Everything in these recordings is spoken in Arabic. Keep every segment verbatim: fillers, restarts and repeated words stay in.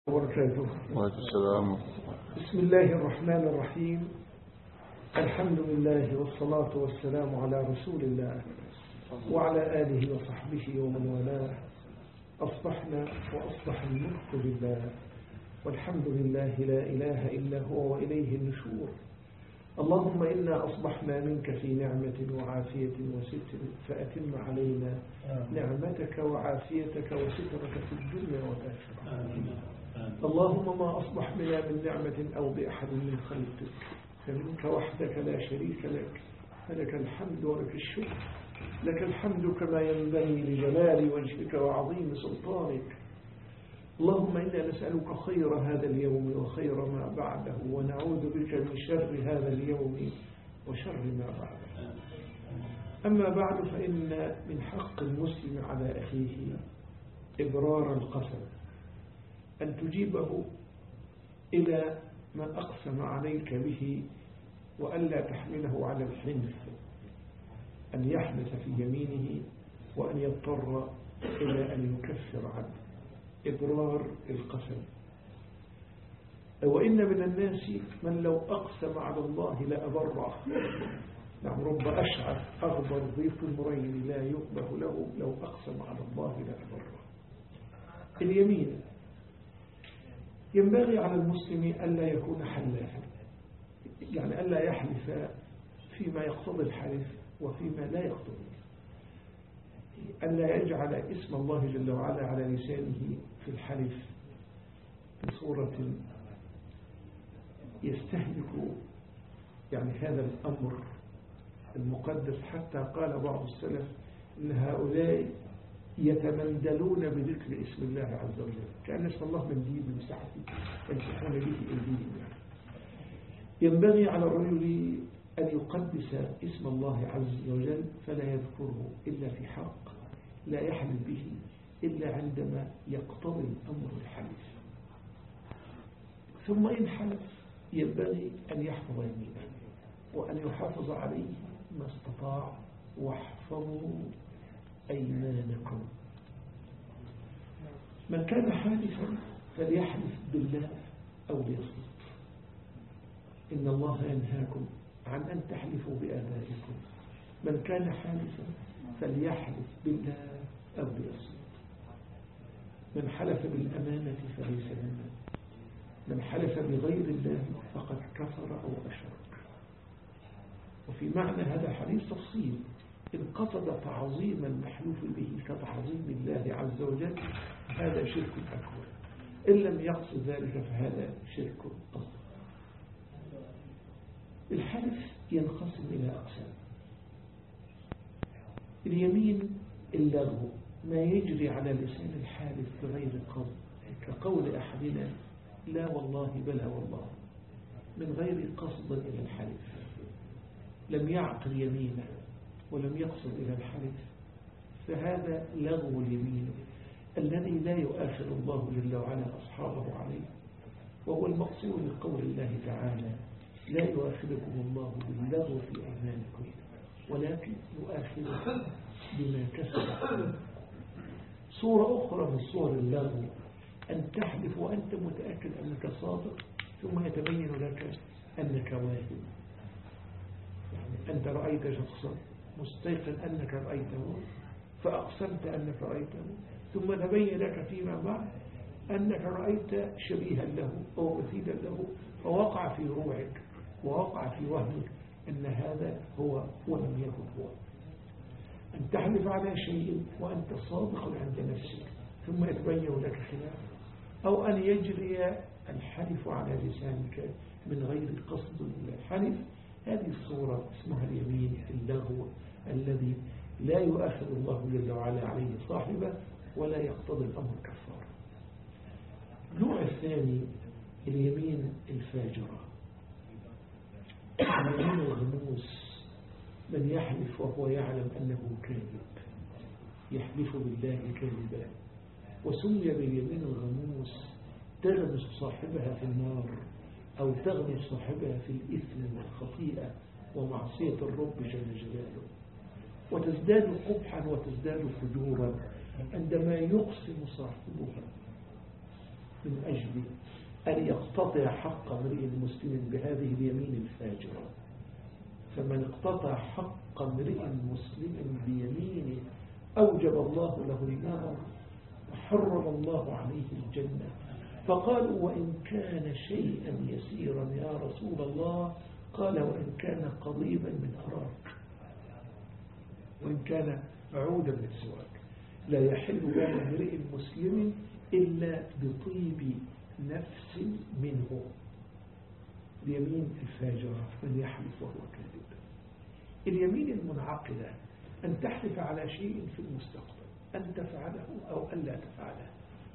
وبركاته. وعليكم السلام. بسم الله الرحمن الرحيم. الحمد لله والصلاة والسلام على رسول الله وعلى آله وصحبه ومن والاه. أصبحنا وأصبح الملك لله والحمد لله لا إله إلا هو وإليه النشور. اللهم إنا أصبحنا منك في نعمة وعافية وستر فأتم علينا نعمتك وعافيتك وسترك في الدنيا والآخرة. اللهم ما أصبح بنا من نعمة أو بأحد من خلقك فمنك وحدك لا شريك لك، فلك الحمد ولك الشكر. لك الحمد كما ينبغي لجلال وجهك وعظيم سلطانك. اللهم إنا نسألك خير هذا اليوم وخير ما بعده، ونعوذ بك من شر هذا اليوم وشر ما بعده. أما بعد، فإن من حق المسلم على أخيه إبرار القسم، أن تجيبه إلى ما أقسم عليك به وألا تحمله على الحنث، أن يحدث في يمينه وأن يضطر إلى أن يكفر عنه. إبرار القسم. وإن من الناس من لو أقسم على الله لأبره. نعم، رب أشعث أغبر ضيف مرين لا يقبه له لو أقسم على الله لأبره. اليمين ينبغي على المسلم ألا يكون حلافا، يعني ألا يحلف فيما يقتضي الحلف وفيما لا يقتضي، ألا يجعل اسم الله جل وعلا على لسانه في الحلف بصورة يستهلك يعني هذا الأمر المقدس. حتى قال بعض السلف إن هؤلاء يتمندلون بذكر اسم الله عز وجل، كأن اسم الله منديل من ساعته يمسحون به أيديهم. ينبغي على الرجل أن يقدس اسم الله عز وجل فلا يذكره إلا في حق، لا يحلف به إلا عندما يقتضي الأمر الحلف. ثم إن حلف ينبغي أن يحفظ يمينه وأن يحافظ عليه ما استطاع. واحفظوا أيمانكم. من كان حالفا فليحلف بالله أو ليصمت. إن الله ينهاكم عن أن تحلفوا بآبائكم. من كان حالفا فليحلف بالله أو ليصمت. من حلف بالأمانة فليس منا. من حلف بغير الله فقد كفر أو أشرك. وفي معنى هذا الحديث تفصيل. إن قصد تعظيم المحلوف به كتعظيم الله عز وجل هذا شرك أكبر، إن لم يقصد ذلك فهذا شرك أصغر. الحلف ينقسم إلى أقسام. اليمين اللغو، ما يجري على لسان الحالف بغير قصد، كقول أحدنا لا والله بلا والله، من غير قصد إلى الحلف، لم يعقل يمينه ولم يقصد إلى الحلف، فهذا لغو اليمين الذي لا يؤاخذ الله جل وعلا أصحابه عليه، وهو المقصود بقول الله تعالى لا يؤاخذكم الله باللغو في أيمانكم ولكن يؤاخذكم بما كسبت. صورة أخرى من صور اللغو أن تحلف وأنت متأكد أنك صادق ثم يتبين لك أنك واهم. يعني أنت رأيت شخصا مستيقن أنك رأيته فأقسمت أنك رأيته، ثم تبين لك فيما بعد أنك رأيت شبيها له أو مثيلا له، فوقع في روعك ووقع في وهمك أن هذا هو ولم يكن هو. أن تحلف على شيء وأنت صادق عند نفسك ثم يتبين لك خلافه، أو أن يجري الحلف على لسانك من غير قصد الحلف. هذه الصورة اسمها اليمين اللغو الذي لا يؤاخذ الله جل وعلا عليه صاحبه ولا يقتضي الأمر كفارة. النوع الثاني اليمين الفاجرة، اليمين الغموس، من يحلف وهو يعلم أنه كاذب، يحلف بالله كاذبا، وسمي باليمين الغموس تغمس صاحبها في النار أو تغمس صاحبها في الإثم والخطيئة ومعصية الرب جل جلاله، وتزداد قبحا وتزداد فجورا عندما يقسم صاحبها من أجل أن يقتطع حق امرئ مسلم بهذه اليمين الفاجرة. فمن اقتطع حق امرئ مسلم بيمينه أوجب الله له النار وحرم الله عليه الجنة. فقالوا وإن كان شيئا يسيرا يا رسول الله؟ قال وإن كان قضيبا من أراك، وإن كان عودا من سواك. لا يحل مال امرئ مسلم إلا بطيب نفس منه. اليمين الفاجرة من يحلف وهو كاذب. اليمين المنعقدة أن تحلف على شيء في المستقبل أن تفعله أو أن لا تفعله.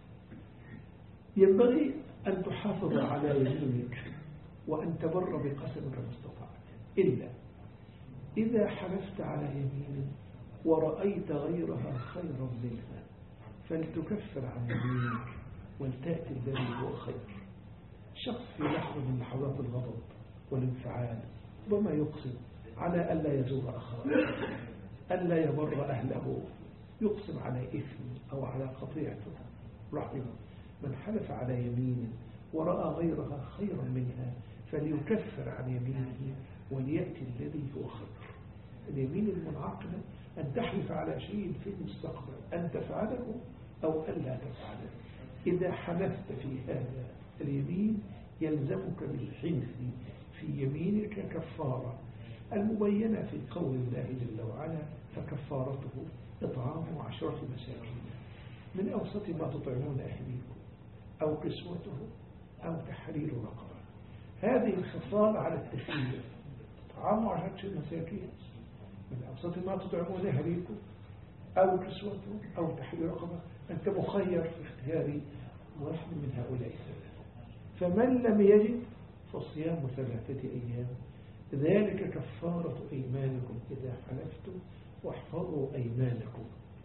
ينبغي أن تحافظ على يمينك وأن تبر بقسمك ما استطعت، إلا إذا حلفت على يمين ورأيت غيرها خيرا منها فلتكفر عن يمينك ولتأتي الذي هو خير. شخص في لحظة من لحظات الغضب والانفعال وما يقسم على ألا يزور أخاه، ألا يبر أهله، يقسم على إثم أو على قطيعته رحمه. من حلف على يمين ورأى غيرها خيرا منها فليكفر عن يمينه وليأتي الذي هو خير. اليمين المنعقدة أن تحلف على شيء في المستقبل أن تفعله أو أن لا تفعله. إذا حلفت في هذا اليمين يلزمك بالحنث في يمينك كفارة المبينة في قول الله جل وعلا فكفارته إطعام عشرة مساكين من أوسط ما تطعمون أهليكم أو كسوته أو تحرير رقبة. هذه الخصال على التخيير، إطعام عشرة مساكين من أوسط ما تطعمون أهليكم أو كسوته أو تحرير رقبة. أنت مخير في اختيار واحد من هؤلاء الثلاثة. فمن لم يجد فصيام ثلاثة أيام ذلك كفارة أيمانكم إذا حلفتم واحفظوا أيمانكم.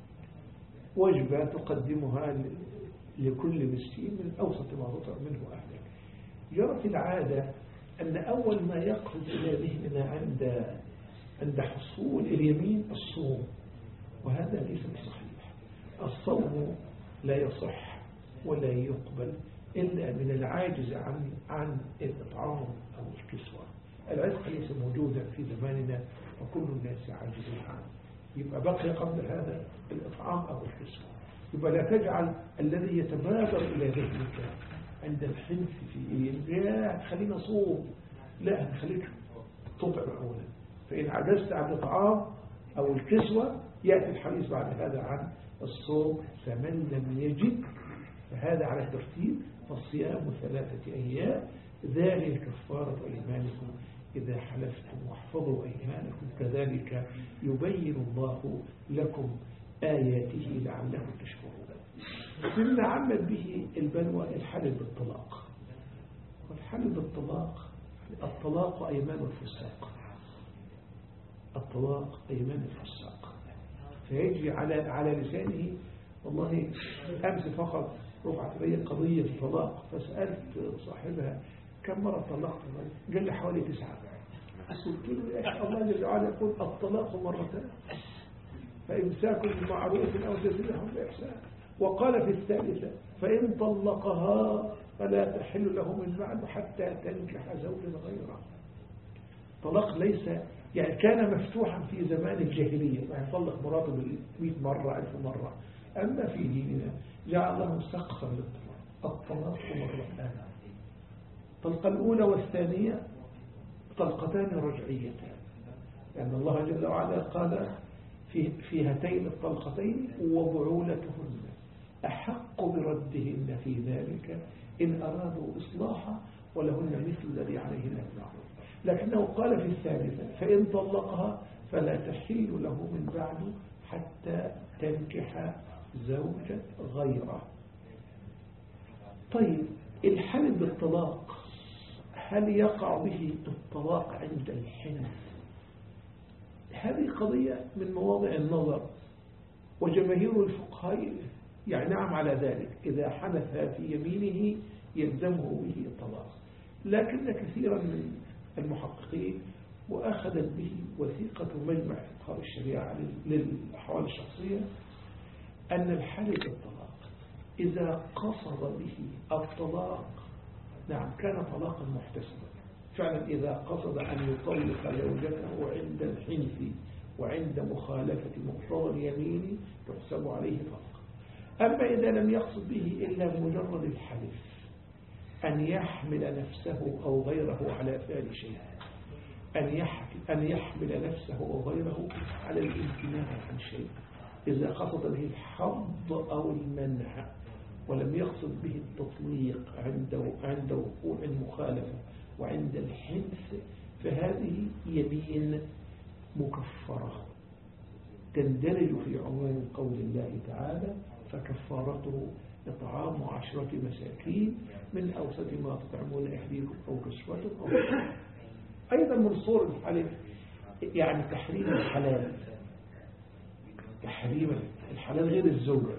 وجبة تقدمها لكل مسكين من أوسط ما تطعم منه أهلك. جرت العادة أن أول ما يقفز إلى ذهننا عند عند حصول اليمين الصوم، وهذا ليس بصحيح. الصوم لا يصح ولا يقبل إلا من العاجز عن عن الإطعام أو الكسوة. العتق ليس موجودا في زماننا وكل الناس عاجزين عنه. يبقى بقي قبل هذا الإطعام أو الكسوة. يبقى لا تجعل الذي يتبادر إلى ذهنك عند الحنث في يا خلينا صوم، لا خليك تطعم أولا. فإن عجزت عن الإطعام أو الكسوة يأتي الحديث بعد هذا عن الصوم. فمن لم يجد فهذا على الترتيب فالصيام ثلاثة أيام ذلك كفارة أيمانكم إذا حلفتم واحفظوا أيمانكم. كذلك يبين الله لكم آياته لعلكم تشكرون. مما عمت به البلوى الحلف بالطلاق. والحلف بالطلاق الطلاق أيمان الفساق، الطلاق أيمان الفساق. فيجري على على لسانه. والله أمس فقط رفعت لي قضية الطلاق فسألت صاحبها كم مرة طلقت؟ قال لي حوالي تسعة. قلت له يا الله جل وعلا يقول الطلاق مرتين فإمساك بمعروف أو تسريح بإحسان. وقال في الثالثة فإن طلقها فلا تحل له من بعد حتى تنكح زوجا غيره. طلاق ليس يعني كان مفتوحا في زمان الجاهلية، يعني يطلق مراته مئة مرة ألف مرة. أما في ديننا جعل له سقفا للطلاق. الطلاق مرتان، الطلقة الأولى والثانية طلقتان رجعيتان، لأن الله جل وعلا قال في, في هاتين الطلقتين وبعولتهن أحق بردهن في ذلك إن أرادوا إصلاحا ولهن مثل الذي عليهن بالمعروف. لكنه قال في الثالثة فإن طلقها فلا تحل له من بعد حتى تنكح زوجا غيره. طيب الحلف بالطلاق هل يقع به الطلاق عند الحنث؟ هذه قضية من مواضع النظر، وجماهير الفقهاء يعني نعم على ذلك. إذا حنث في يمينه يلزمه به الطلاق. لكن كثيرا من المحققين وأخذت به وثيقة مجمع فقهاء الشريعة للأحوال الشخصية أن الحلف بالطلاق إذا قصد به الطلاق نعم كان طلاقا محتسبا فعلا. إذا قصد أن يطلق زوجته عند الحنث وعند مخالفة مقتضى اليمين تحسب عليه طلاق. أما إذا لم يقصد به إلا بمجرد الحلف أن يحمل نفسه أو غيره على فعل شيء، أن أن يحمل نفسه أو غيره على الامتناع عن شيء، إذا قصد به الحظ أو المنع ولم يقصد به التطليق عند عند وقوع المخالفة وعند الحنث، فهذه يمين مكفرة تندرج في عموم قول الله تعالى فكفارته إطعام عشرة مساكين من أوسط ما تطعمون أهليكم أو كسوتهم أو كسوتهم. أيضا من صور الحلف يعني تحريم الحلال، تحريم الحلال غير الزوجة،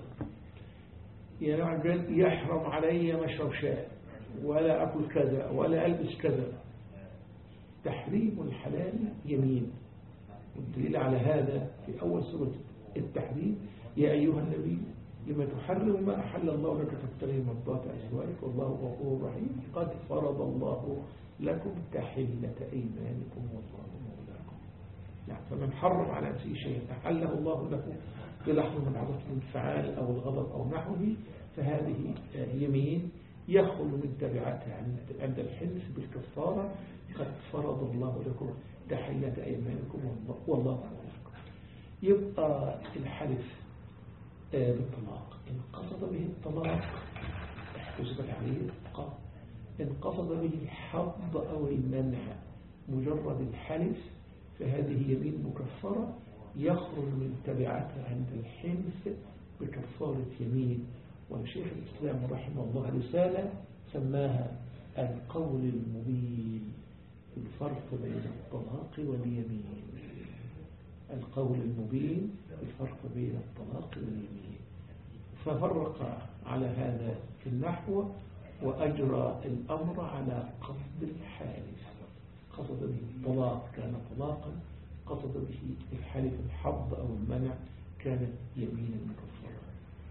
يعني يحرم علي مشرب شاي ولا أكل كذا ولا ألبس كذا. تحريم الحلال يمين، والدليل على هذا في أول سورة التحريم يا أيها النبي لما تحرم ما أحل الله لك تبتغي مرضات أزواجك والله غفور رحيم قد فرض الله لكم تحلة أيمانكم والله مولاكم. يعني فمن حرم على نفسه شيء أحله الله لكم بلحظة من عرض الانفعال أو الغضب أو نحوه، فهذه يمين يخل من تبعاتها عند الحنث بالكفارة قد فرض الله لكم تحلة أيمانكم والله مولاكم. يبقى الحلف بالطلاق إن قصد به الطلاق احتسب عليه الطلاق، إن قصد به الحظ أو المنع مجرد الحلف فهذه يمين مكفرة يخرج من تبعاتها عند الحنث بكفارة يمين. والشيخ الإسلام رحمه الله رسالة سماها القول المبين في الفرق بين الطلاق واليمين، القول المبين في الفرق بين الطلاق واليمين. ففرق على هذا في النحو وأجرى الأمر على قصد الحالف، قصد به الطلاق كان طلاقا، قصد به الحلف الحظ أو المنع كانت يمينا مكفرة.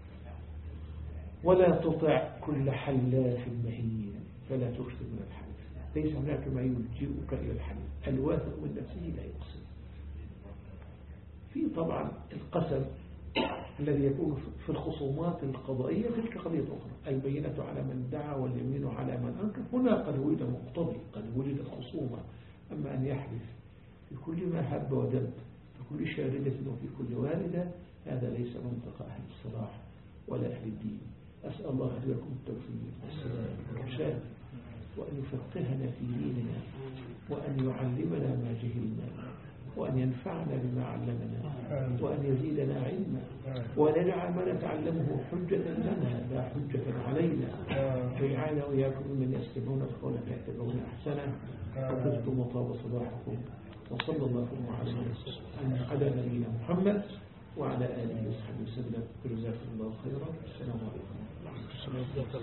ولا تطع كل حلاف مهين فلا تكثر من الحلف، ليس هناك ما يلجئك إلى الحلف، الواثق من نفسه لا يقسم. في طبعا القسم الذي يكون في الخصومات القضائية تلك قضية أخرى، البينة على من دعا واليمين على من أنكر، هنا قد وجد مقتضي قد وجد خصومة. أما أن يحلف في كل ما هب ودب في كل شاردة وفي كل والدة هذا ليس منطق أهل الصلاح ولا أهل الدين. أسأل الله لكم التوفيق والسلام والرشاد وأن يفقهنا في ديننا وأن يعلمنا ما جهلنا وأن ينفعنا بما علمنا وأن يزيدنا علما وأن يجعل ما نتعلمه حجة لنا لا حجة علينا، ويجعلنا وإياكم من يستمعون القول فيتبعون أحسنه وطبتم وطاب صباحكم. وصلى الله على نبينا محمد وعلى آله وصحبه وسلم. جزاكم الله خيرا. السلام عليكم.